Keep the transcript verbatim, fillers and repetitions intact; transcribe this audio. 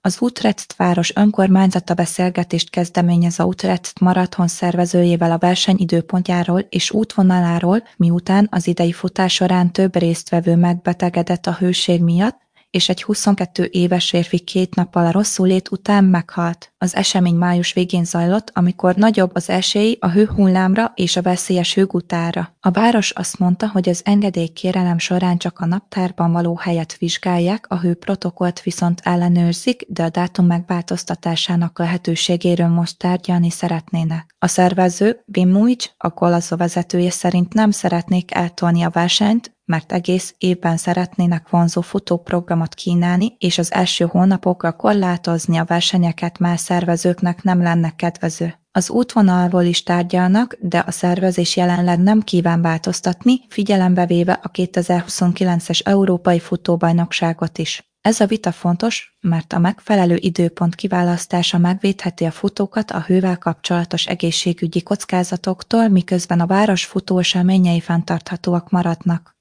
Az Utrecht város önkormányzata beszélgetést kezdeményez a Utrecht marathon szervezőjével a verseny időpontjáról és útvonaláról, miután az idei futás során több résztvevő megbetegedett a hőség miatt, és egy huszonkettő éves férfi két nappal a rosszulét után meghalt. Az esemény május végén zajlott, amikor nagyobb az esély a hőhullámra és a veszélyes hőgutára. A város azt mondta, hogy az engedélykérelem során csak a naptárban való helyet vizsgálják, a hőprotokollt viszont ellenőrzik, de a dátum megváltoztatásának lehetőségéről most tárgyalni szeretnének. A szervező, Wim Muic, a Golazo vezetője szerint nem szeretnék eltolni a versenyt, mert egész évben szeretnének vonzó futóprogramot kínálni, és az első hónapokra korlátozni a versenyeket más szervezőknek nem lenne kedvező. Az útvonalról is tárgyalnak, de a szervezés jelenleg nem kíván változtatni, figyelembe véve a kétezer-huszonkilences Európai Futóbajnokságot is. Ez a vita fontos, mert a megfelelő időpont kiválasztása megvédheti a futókat a hővel kapcsolatos egészségügyi kockázatoktól, miközben a város futóeseményei fenntarthatóak maradnak.